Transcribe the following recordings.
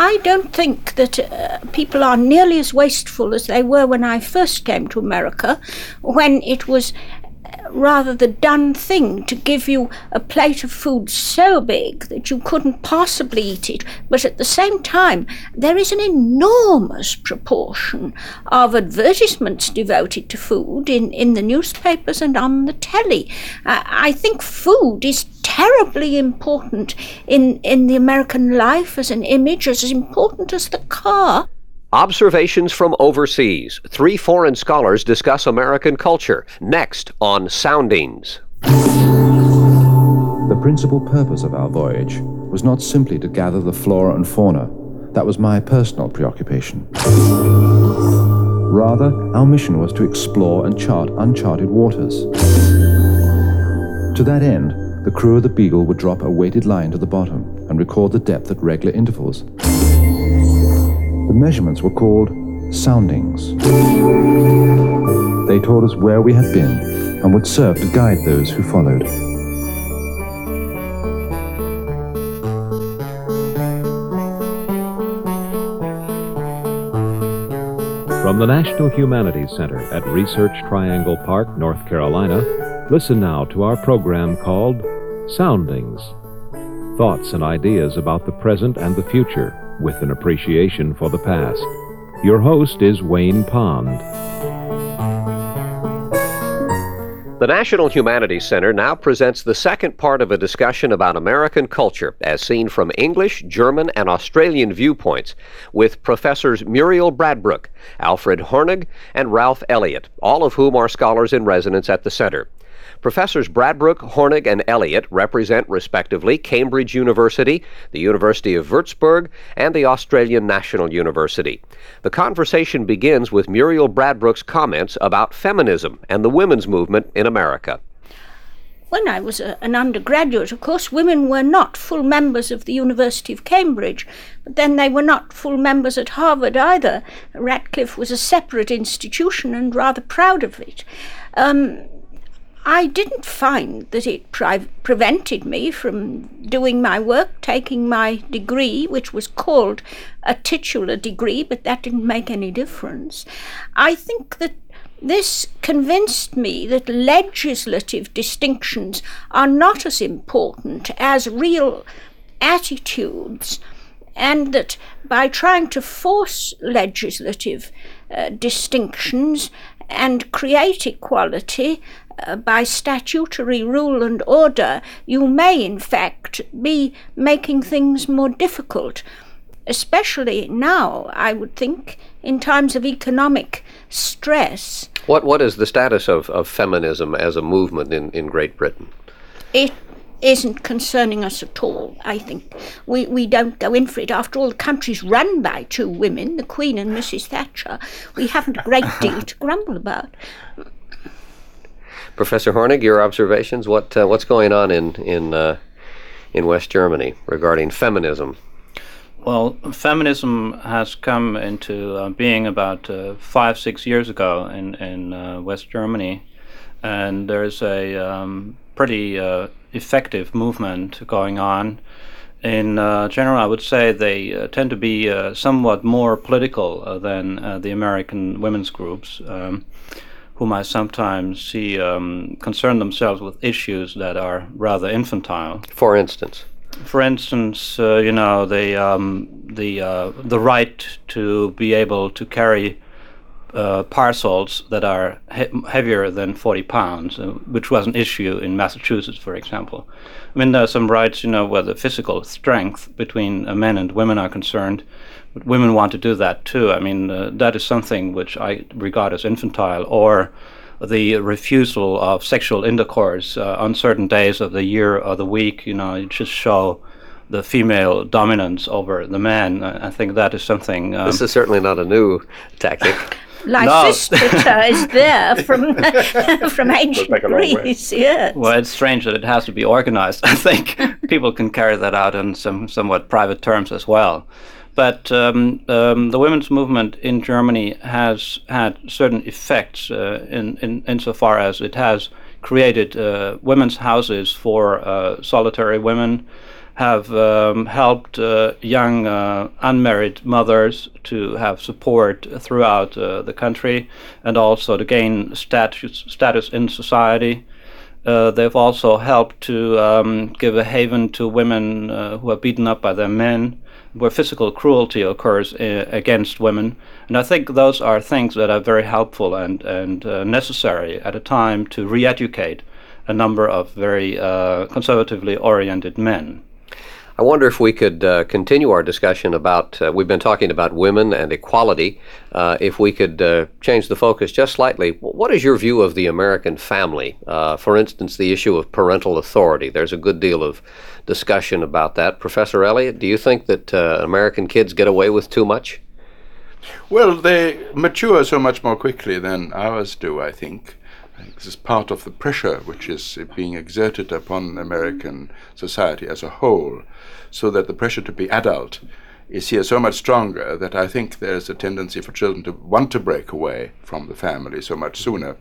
I don't think that people are nearly as wasteful as they were when I first came to America, when it was rather the done thing to give you a plate of food so big that you couldn't possibly eat it. But at the same time, there is an enormous proportion of advertisements devoted to food in the newspapers and on the telly. I think food is terribly important in the American life as an image, as important as the car. Observations from overseas. 3 foreign scholars discuss American culture. Next on Soundings. The principal purpose of our voyage was not simply to gather the flora and fauna. That was my personal preoccupation. Rather, our mission was to explore and chart uncharted waters. To that end, the crew of the Beagle would drop a weighted line to the bottom and record the depth at regular intervals. The measurements were called soundings. They told us where we had been and would serve to guide those who followed. From the National Humanities Center at Research Triangle Park, North Carolina, listen now to our program called Soundings. Thoughts and ideas about the present and the future, with an appreciation for the past. Your host is Wayne Pond. The National Humanities Center now presents the second part of a discussion about American culture as seen from English, German, and Australian viewpoints with Professors Muriel Bradbrook, Alfred Hornig, and Ralph Elliott, all of whom are scholars in residence at the center. Professors Bradbrook, Hornig, and Elliott represent, respectively, Cambridge University, the University of Würzburg, and the Australian National University. The conversation begins with Muriel Bradbrook's comments about feminism and the women's movement in America. When I was an undergraduate, of course, women were not full members of the University of Cambridge, but then they were not full members at Harvard either. Radcliffe was a separate institution and rather proud of it. I didn't find that it prevented me from doing my work, taking my degree, which was called a titular degree, but that didn't make any difference. I think that this convinced me that legislative distinctions are not as important as real attitudes, and that by trying to force legislative distinctions and create equality by statutory rule and order, you may in fact be making things more difficult, especially now, I would think, in times of economic stress. What is the status of feminism as a movement in Great Britain? It isn't concerning us at all, I think. We don't go in for it. After all, the country's run by 2 women, the Queen and Mrs. Thatcher. We haven't a great deal to grumble about. Professor Hornig, your observations? What's going on in West Germany regarding feminism? Well, feminism has come into being about 5-6 years ago in West Germany, and there's a pretty effective movement going on. In general, I would say they tend to be somewhat more political than the American women's groups, whom I sometimes see concern themselves with issues that are rather infantile. For instance? For instance, the right to be able to carry parcels that are heavier than 40 pounds, which was an issue in Massachusetts, for example. I mean, there are some rights, where the physical strength between men and women are concerned, but women want to do that too. I mean, that is something which I regard as infantile, or the refusal of sexual intercourse on certain days of the year or the week, it just show the female dominance over the man. I think that is something... This is certainly not a new tactic. Lysistrata is there from ancient Greece, yes. Well, it's strange that it has to be organized. I think people can carry that out on some somewhat private terms as well. But the women's movement in Germany has had certain effects insofar as it has created women's houses for solitary women, have helped young unmarried mothers to have support throughout the country and also to gain status in society. They've also helped to give a haven to women who are beaten up by their men, where physical cruelty occurs against women. And I think those are things that are very helpful and necessary at a time to re-educate a number of very conservatively oriented men. I wonder if we could continue our discussion about, we've been talking about women and equality, if we could change the focus just slightly. What is your view of the American family? For instance, the issue of parental authority. There's a good deal of discussion about that. Professor Elliott, do you think that American kids get away with too much? Well, they mature so much more quickly than ours do, I think. This is part of the pressure which is being exerted upon American society as a whole, so that the pressure to be adult is here so much stronger that I think there's a tendency for children to want to break away from the family so much sooner.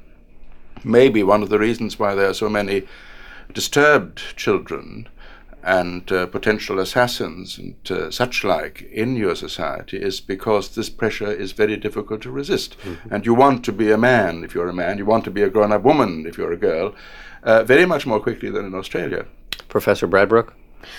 Maybe one of the reasons why there are so many disturbed children and potential assassins and such like in your society is because this pressure is very difficult to resist. Mm-hmm. And you want to be a man if you're a man, you want to be a grown-up woman if you're a girl, very much more quickly than in Australia. Professor Bradbrook?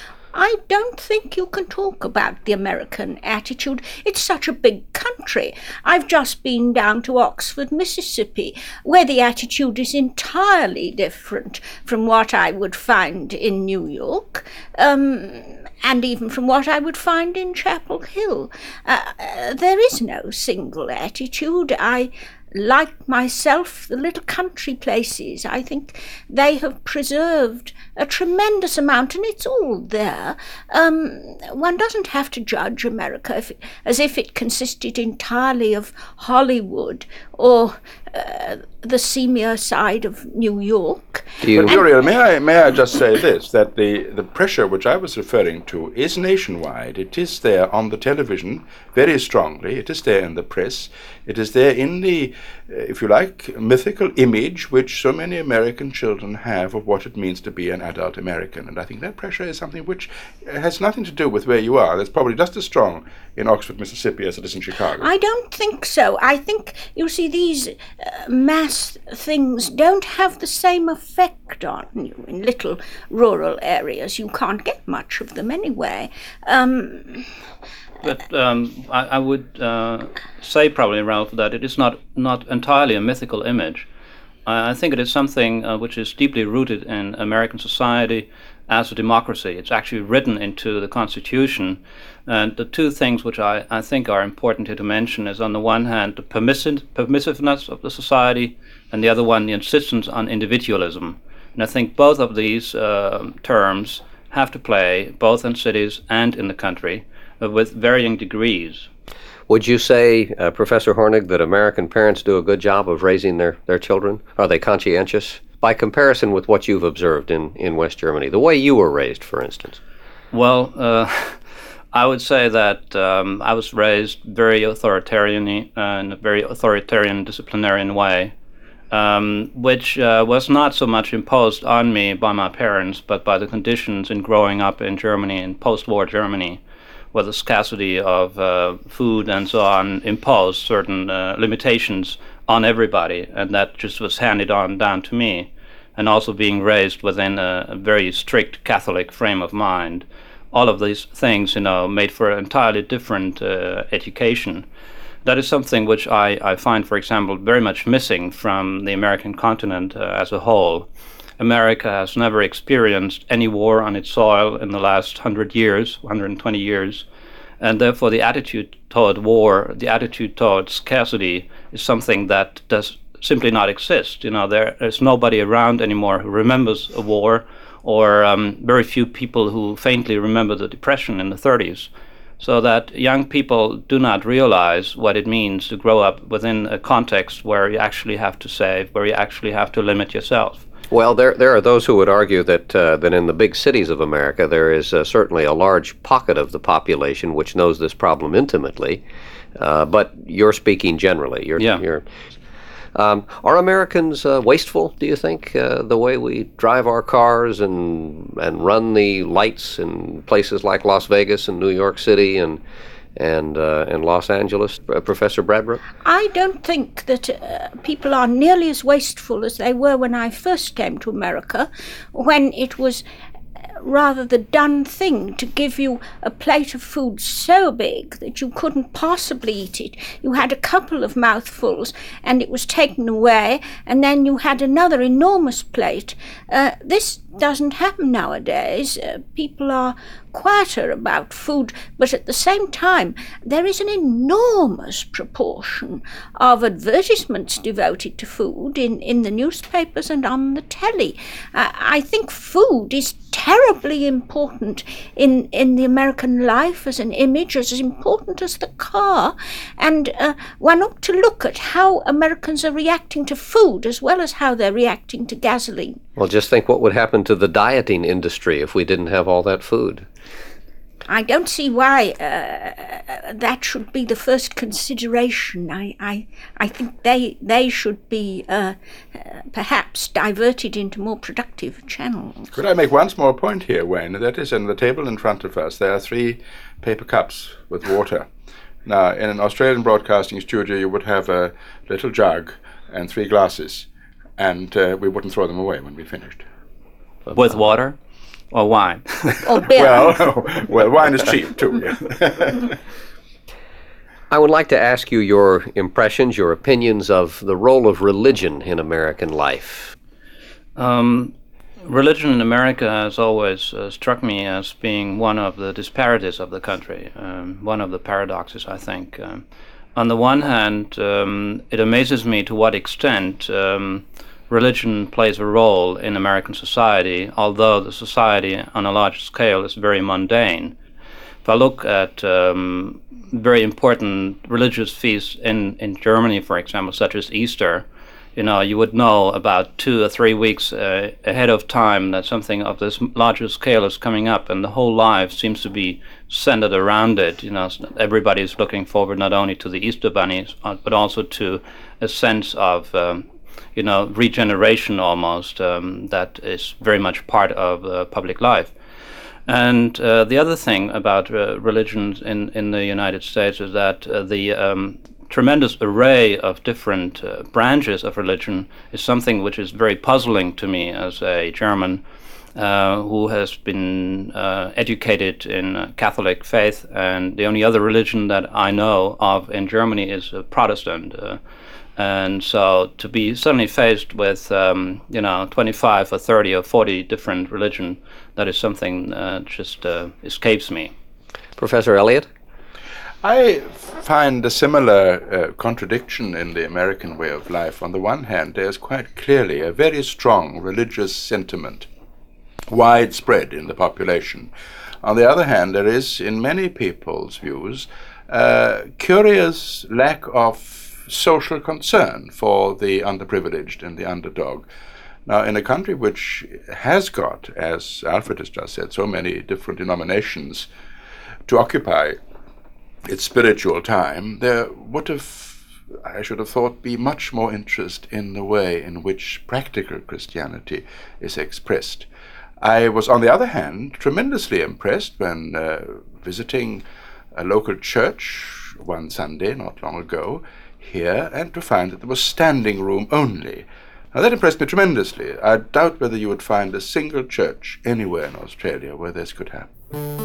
I don't think you can talk about the American attitude. It's such a big country. I've just been down to Oxford, Mississippi, where the attitude is entirely different from what I would find in New York, and even from what I would find in Chapel Hill. There is no single attitude. I like myself, the little country places. I think they have preserved a tremendous amount, and it's all there. One doesn't have to judge America as if it consisted entirely of Hollywood or the seamier side of New York. But Muriel, may I just say this, that the pressure which I was referring to is nationwide. It is there on the television very strongly. It is there in the press. It is there in the, if you like, mythical image which so many American children have of what it means to be an adult American. And I think that pressure is something which has nothing to do with where you are. That's probably just as strong in Oxford, Mississippi as it is in Chicago. I don't think so. I think, you see, these mass things don't have the same effect on you in little rural areas. You can't get much of them anyway. But I would say probably, Ralph, that it is not entirely a mythical image. I think it is something which is deeply rooted in American society as a democracy. It's actually written into the Constitution. And the two things which I think are important here to mention is, on the one hand, the permissiveness of the society, and the other one, the insistence on individualism. And I think both of these terms have to play, both in cities and in the country, with varying degrees. Would you say, Professor Hornig, that American parents do a good job of raising their children? Are they conscientious? By comparison with what you've observed in West Germany, the way you were raised, for instance. Well, I would say that I was raised very authoritarian, in a very authoritarian, disciplinarian way, which was not so much imposed on me by my parents, but by the conditions in growing up in Germany, in post-war Germany, where the scarcity of food and so on imposed certain limitations on everybody, and that just was handed on down to me. And also being raised within a very strict Catholic frame of mind. All of these things, made for an entirely different education. That is something which I find, for example, very much missing from the American continent as a whole. America has never experienced any war on its soil in the last 120 years, and therefore the attitude toward war, the attitude toward scarcity, is something that does simply not exist. There's nobody around anymore who remembers a war, or very few people who faintly remember the Depression in the 30s. So that young people do not realize what it means to grow up within a context where you actually have to save, where you actually have to limit yourself. Well, there are those who would argue that in the big cities of America there is certainly a large pocket of the population which knows this problem intimately, but you're speaking generally. Are Americans wasteful, do you think, the way we drive our cars and run the lights in places like Las Vegas and New York City and Los Angeles, Professor Bradbrook? I don't think that people are nearly as wasteful as they were when I first came to America, when it was rather the done thing to give you a plate of food so big that you couldn't possibly eat it. You had a couple of mouthfuls and it was taken away, and then you had another enormous plate. This doesn't happen nowadays. People are quieter about food, but at the same time there is an enormous proportion of advertisements devoted to food in the newspapers and on the telly. I think food is terribly important in the American life as an image, as important as the car, and one ought to look at how Americans are reacting to food as well as how they're reacting to gasoline. Well, just think what would happen to the dieting industry if we didn't have all that food. I don't see why that should be the first consideration. I think they should be perhaps diverted into more productive channels. Could I make one small point here, Wayne? That is, on the table in front of us, there are 3 paper cups with water. Now, in an Australian broadcasting studio, you would have a little jug and 3 glasses, and we wouldn't throw them away when we finished. With water or wine? Or beer. Well, wine is cheap too. Yeah. I would like to ask you your impressions, your opinions of the role of religion in American life. Religion in America has always struck me as being one of the disparities of the country, one of the paradoxes, I think. On the one hand, it amazes me to what extent religion plays a role in American society, although the society on a large scale is very mundane. If I look at very important religious feasts in Germany, for example, such as Easter, you would know about 2 or 3 weeks ahead of time that something of this larger scale is coming up, and the whole life seems to be centered around it. Everybody's looking forward not only to the Easter bunnies, but also to a sense of regeneration almost, that is very much part of public life. And the other thing about religions in the United States is that the tremendous array of different branches of religion is something which is very puzzling to me as a German who has been educated in Catholic faith, and the only other religion that I know of in Germany is Protestant. And so to be suddenly faced with 25 or 30 or 40 different religions, that is something just escapes me. Professor Elliott? I find a similar contradiction in the American way of life. On the one hand, there's quite clearly a very strong religious sentiment, widespread in the population. On the other hand, there is, in many people's views, curious lack of social concern for the underprivileged and the underdog. Now, in a country which has got, as Alfred has just said, so many different denominations to occupy its spiritual time, there would have, I should have thought, be much more interest in the way in which practical Christianity is expressed. I was, on the other hand, tremendously impressed when visiting a local church one Sunday not long ago here, and to find that there was standing room only. Now that impressed me tremendously. I doubt whether you would find a single church anywhere in Australia where this could happen.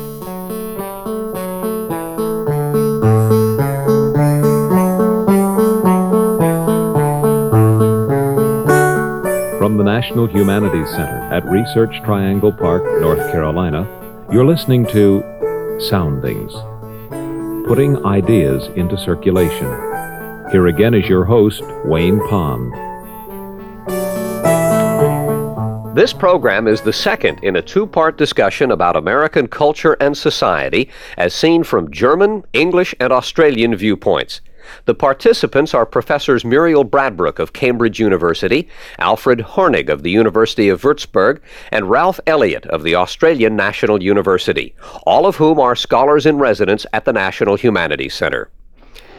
From the National Humanities Center at Research Triangle Park, North Carolina, you're listening to Soundings, putting ideas into circulation. Here again is your host, Wayne Pond. This program is the second in a 2-part discussion about American culture and society as seen from German, English, and Australian viewpoints. The participants are Professors Muriel Bradbrook of Cambridge University, Alfred Hornig of the University of Würzburg, and Ralph Elliott of the Australian National University, all of whom are scholars in residence at the National Humanities Center.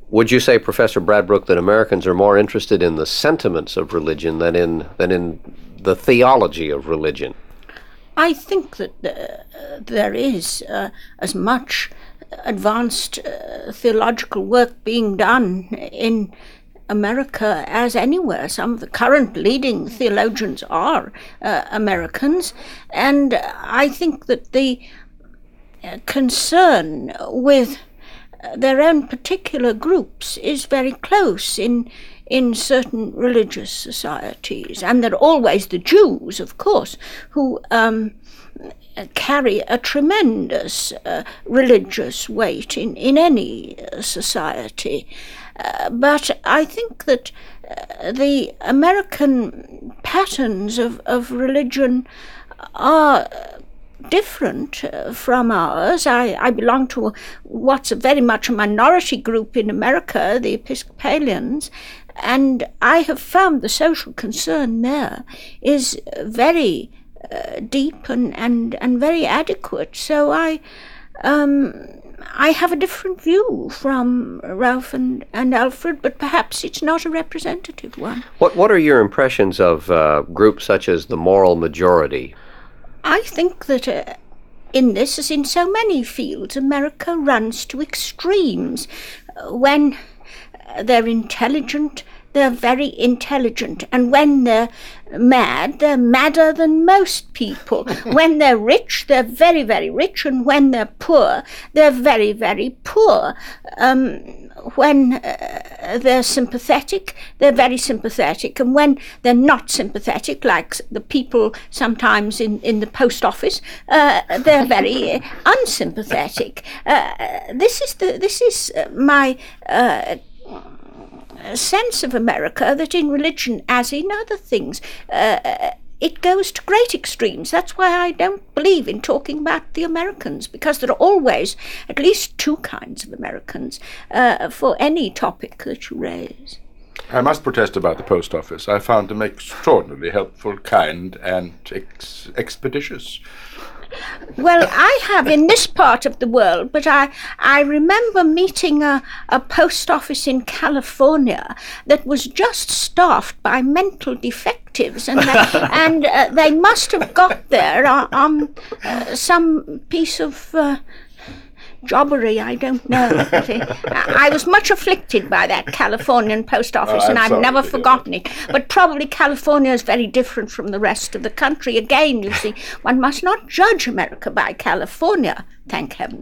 Would you say, Professor Bradbrook, that Americans are more interested in the sentiments of religion than in the theology of religion? I think that there is as much advanced theological work being done in America as anywhere. Some of the current leading theologians are Americans, and I think that the concern with their own particular groups is very close in certain religious societies, and there are always the Jews, of course, who carry a tremendous religious weight in any society. But I think that the American patterns of religion are different from ours. I belong to what's very much a minority group in America, the Episcopalians, and I have found the social concern there is very deep and very adequate. So I have a different view from Ralph and Alfred, but perhaps it's not a representative one. What are your impressions of groups such as the moral majority? I think that in this, as in so many fields, America runs to extremes. When they're intelligent, they're very intelligent, and when they're mad, they're madder than most people. When they're rich, they're very, very rich, and when they're poor, they're very, very poor. When they're sympathetic, they're very sympathetic, and when they're not sympathetic, like the people sometimes in the post office, they're very unsympathetic. This is my sense of America, that in religion, as in other things, it goes to great extremes. That's why I don't believe in talking about the Americans, because there are always at least two kinds of Americans for any topic that you raise. I must protest about the post office. I found them extraordinarily helpful, kind, and expeditious. Well, I have in this part of the world, but I remember meeting a post office in California that was just staffed by mental defectives, and they must have got there on some piece of jobbery, I don't know. I was much afflicted by that Californian post office, and I've never forgotten it. But probably California is very different from the rest of the country. Again, you see, one must not judge America by California, thank heaven.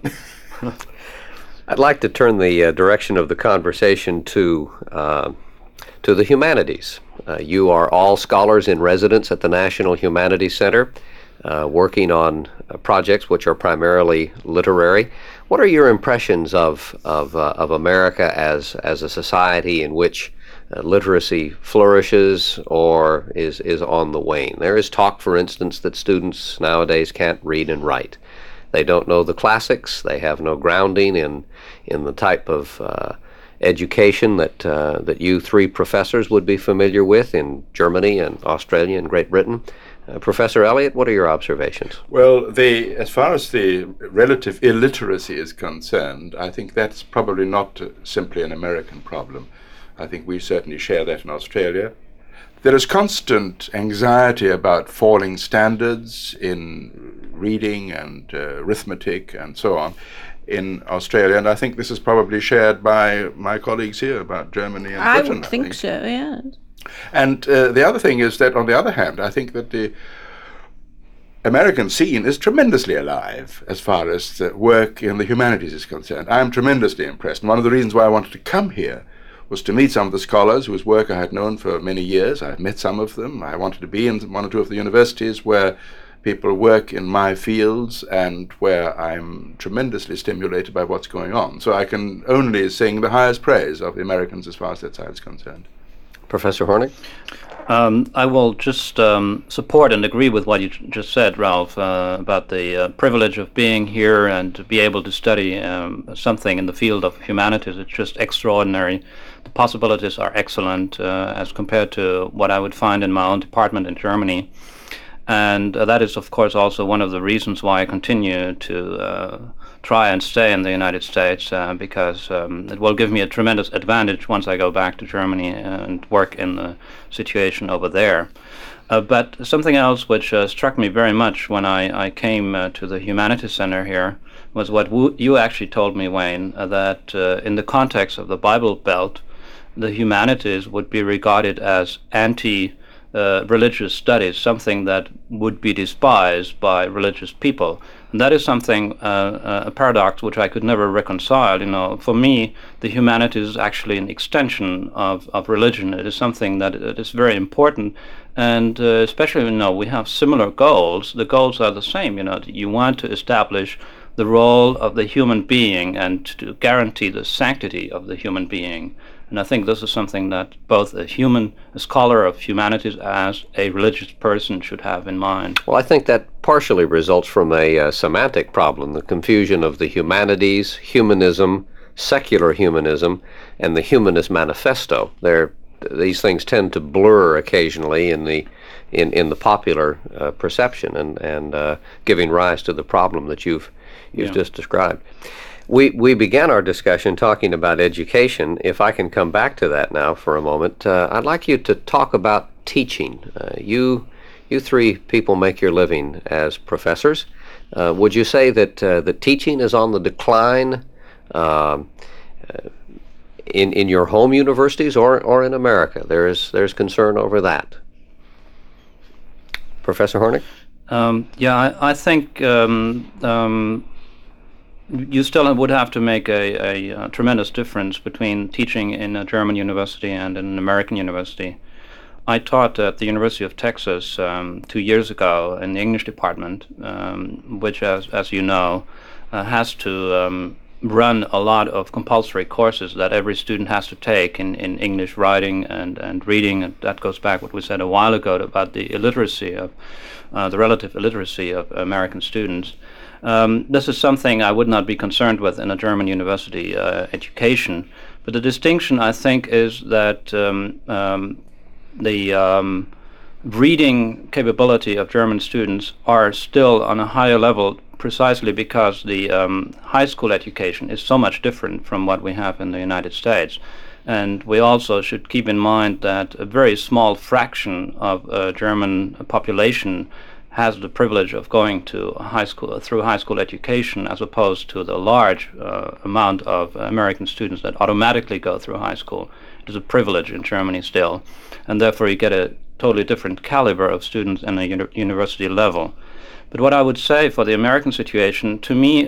I'd like to turn the direction of the conversation to the humanities. You are all scholars in residence at the National Humanities Center, working on projects which are primarily literary. What are your impressions of America as a society in which literacy flourishes or is on the wane? There is talk, for instance, that students nowadays can't read and write. They don't know the classics. They have no grounding in the type of education that you three professors would be familiar with in Germany and Australia and Great Britain. Professor Elliott, what are your observations? Well, as far as the relative illiteracy is concerned, I think that's probably not simply an American problem. I think we certainly share that in Australia. There is constant anxiety about falling standards in reading and arithmetic and so on in Australia, and I think this is probably shared by my colleagues here about Germany and Britain. I would think so, yes. And the other thing is that, on the other hand, I think that the American scene is tremendously alive as far as the work in the humanities is concerned. I am tremendously impressed. And one of the reasons why I wanted to come here was to meet some of the scholars whose work I had known for many years. I've met some of them. I wanted to be in one or two of the universities where people work in my fields and where I'm tremendously stimulated by what's going on. So I can only sing the highest praise of the Americans as far as that side is concerned. Professor Hornig? I will just support and agree with what you just said, Ralph, about the privilege of being here and to be able to study something in the field of humanities. It's just extraordinary. The possibilities are excellent as compared to what I would find in my own department in Germany. And that is, of course, also one of the reasons why I continue to try and stay in the United States because it will give me a tremendous advantage once I go back to Germany and work in the situation over there. But something else which struck me very much when I came to the Humanities Center here was what you actually told me, Wayne, that in the context of the Bible Belt, the humanities would be regarded as anti-religious studies, something that would be despised by religious people. And that is something, a paradox which I could never reconcile. You know, for me, the humanities is actually an extension of religion. It is something that it is very important. And especially, you know, we have similar goals. The goals are the same. You know, you want to establish the role of the human being and to guarantee the sanctity of the human being. And I think this is something that both a scholar of humanities as a religious person should have in mind. Well, I think that partially results from a semantic problem, the confusion of the humanities, humanism, secular humanism, and the Humanist Manifesto. These things tend to blur occasionally in the popular perception and giving rise to the problem that you've just described. We began our discussion talking about education. If I can come back to that now for a moment, I'd like you to talk about teaching. You three people make your living as professors. Would you say that the teaching is on the decline in your home universities or in America? There's concern over that. Professor Hornig? I think you still would have to make a tremendous difference between teaching in a German university and in an American university. I taught at the University of Texas 2 years ago in the English department, which, as you know, has to run a lot of compulsory courses that every student has to take in English writing and reading. And that goes back what we said a while ago about the illiteracy of the relative illiteracy of American students. This is something I would not be concerned with in a German university education. But the distinction, I think, is that the reading capability of German students are still on a higher level precisely because the high school education is so much different from what we have in the United States. And we also should keep in mind that a very small fraction of German population has the privilege of going to high school through high school education, as opposed to the large amount of American students that automatically go through high school. It is a privilege in Germany still, and therefore you get a totally different caliber of students in a university level. But what I would say for the American situation, to me,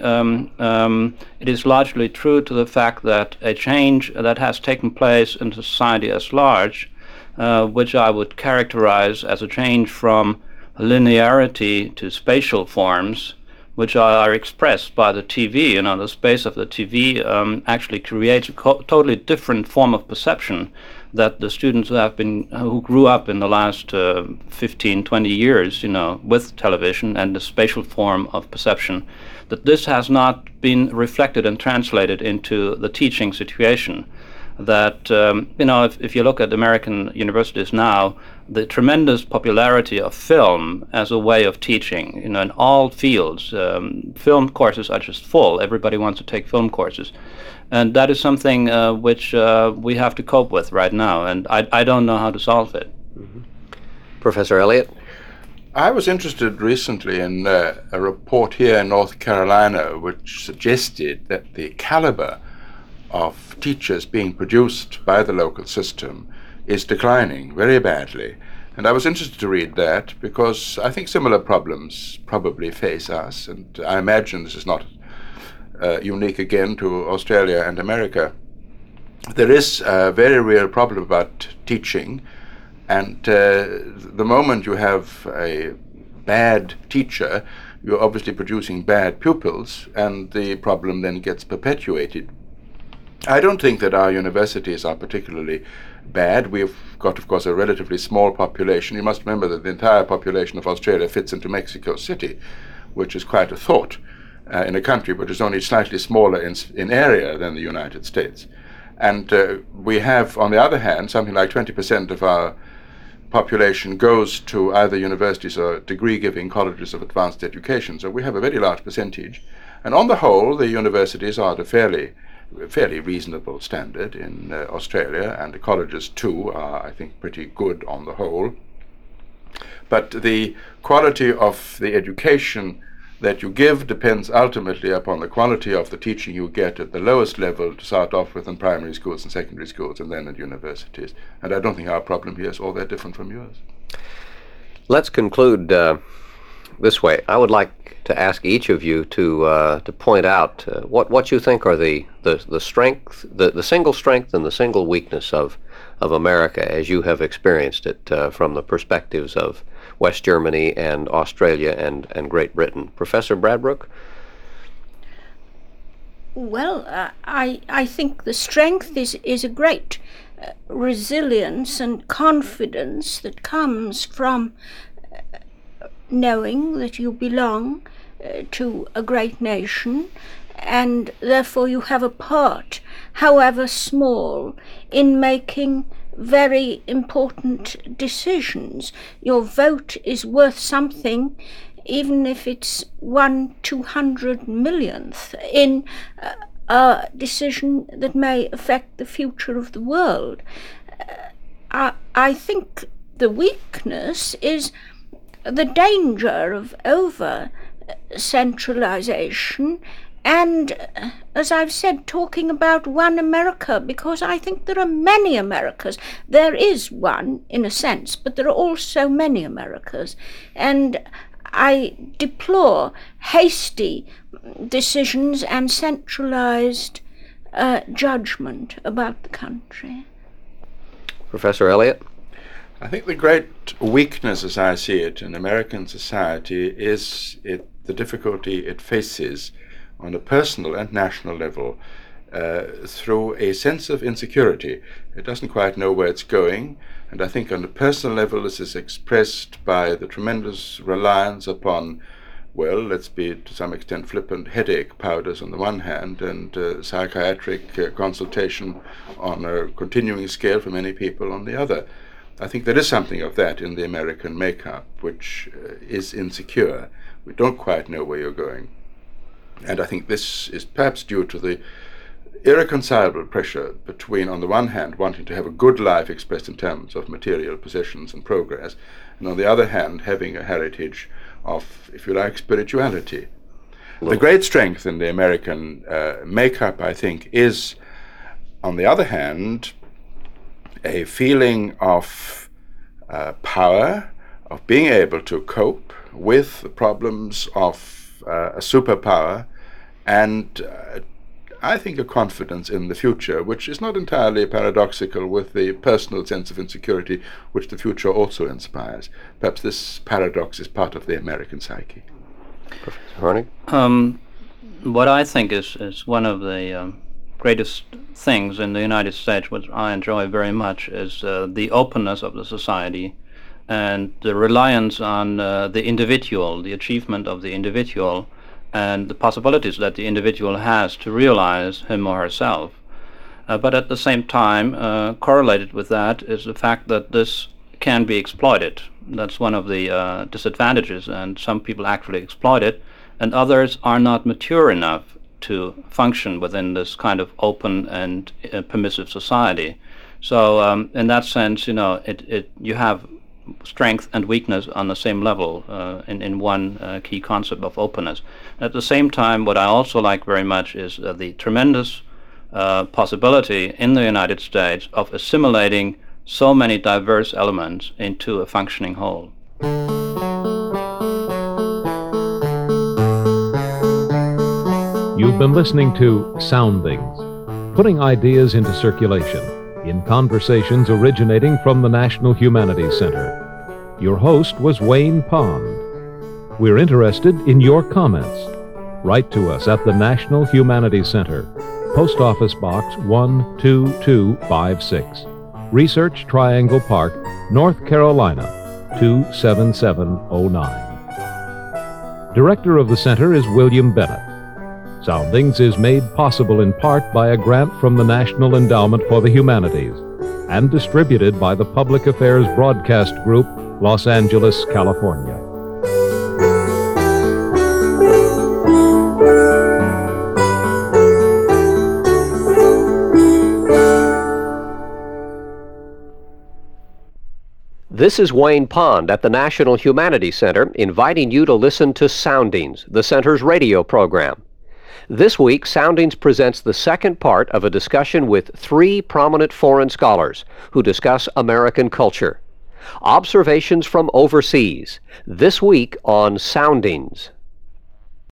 it is largely true to the fact that a change that has taken place in society as large, which I would characterize as a change from linearity to spatial forms, which are expressed by the TV. You know, the space of the TV actually creates a totally different form of perception that the students who grew up in the last 15, 20 years, you know, with television and the spatial form of perception, that this has not been reflected and translated into the teaching situation. That, you know, if you look at American universities now, the tremendous popularity of film as a way of teaching, you know, in all fields, film courses are just full. Everybody wants to take film courses. And that is something which we have to cope with right now, and I don't know how to solve it. Mm-hmm. Professor Elliott? I was interested recently in a report here in North Carolina which suggested that the caliber of teachers being produced by the local system is declining very badly. And I was interested to read that because I think similar problems probably face us, and I imagine this is not unique again to Australia and America. There is a very real problem about teaching, and the moment you have a bad teacher, you're obviously producing bad pupils, and the problem then gets perpetuated. I don't think that our universities are particularly bad. We've got, of course, a relatively small population. You must remember that the entire population of Australia fits into Mexico City, which is quite a thought in a country which is only slightly smaller in area than the United States. And we have, on the other hand, something like 20% of our population goes to either universities or degree-giving colleges of advanced education. So we have a very large percentage. And on the whole, the universities are at a fairly reasonable standard in Australia, and the colleges too are, I think, pretty good on the whole. But the quality of the education that you give depends ultimately upon the quality of the teaching you get at the lowest level to start off with in primary schools and secondary schools and then at universities. And I don't think our problem here is all that different from yours. Let's conclude this way. I would like to ask each of you to point out what you think are the strength, the single strength and the single weakness of America as you have experienced it from the perspectives of West Germany and Australia and Great Britain. Professor Bradbrook? Well, I think the strength is a great resilience and confidence that comes from knowing that you belong to a great nation, and therefore you have a part, however small, in making very important decisions. Your vote is worth something, even if it's 1/200 millionth in a decision that may affect the future of the world. I think the weakness is the danger of over-centralization and, as I've said, talking about one America, because I think there are many Americas. There is one, in a sense, but there are also many Americas. And I deplore hasty decisions and centralized judgment about the country. Professor Elliott? I think the great weakness, as I see it, in American society is the difficulty it faces on a personal and national level through a sense of insecurity. It doesn't quite know where it's going, and I think on a personal level this is expressed by the tremendous reliance upon, well, let's be to some extent flippant, headache powders on the one hand, and psychiatric consultation on a continuing scale for many people on the other. I think there is something of that in the American makeup, which is insecure. We don't quite know where you're going. And I think this is perhaps due to the irreconcilable pressure between, on the one hand, wanting to have a good life expressed in terms of material possessions and progress, and on the other hand, having a heritage of, if you like, spirituality. The great strength in the American makeup, I think, is, on the other hand, a feeling of power, of being able to cope with the problems of a superpower, and I think a confidence in the future, which is not entirely paradoxical with the personal sense of insecurity which the future also inspires. Perhaps this paradox is part of the American psyche. Professor Hornig? What I think is one of the greatest things in the United States, which I enjoy very much, is the openness of the society and the reliance on the individual, the achievement of the individual, and the possibilities that the individual has to realize him or herself. But at the same time, correlated with that is the fact that this can be exploited. That's one of the disadvantages, and some people actually exploit it, and others are not mature enough to function within this kind of open and permissive society. So in that sense, you have strength and weakness on the same level in one key concept of openness. At the same time, what I also like very much is the tremendous possibility in the United States of assimilating so many diverse elements into a functioning whole. You've been listening to Soundings, putting ideas into circulation in conversations originating from the National Humanities Center. Your host was Wayne Pond. We're interested in your comments. Write to us at the National Humanities Center, Post Office Box 12256, Research Triangle Park, North Carolina 27709. Director of the center is William Bennett. Soundings is made possible in part by a grant from the National Endowment for the Humanities. and distributed by the Public Affairs Broadcast Group, Los Angeles, California. This is Wayne Pond at the National Humanities Center, inviting you to listen to Soundings, the center's radio program. This week, Soundings presents the second part of a discussion with three prominent foreign scholars who discuss American culture. Observations from overseas, this week on Soundings.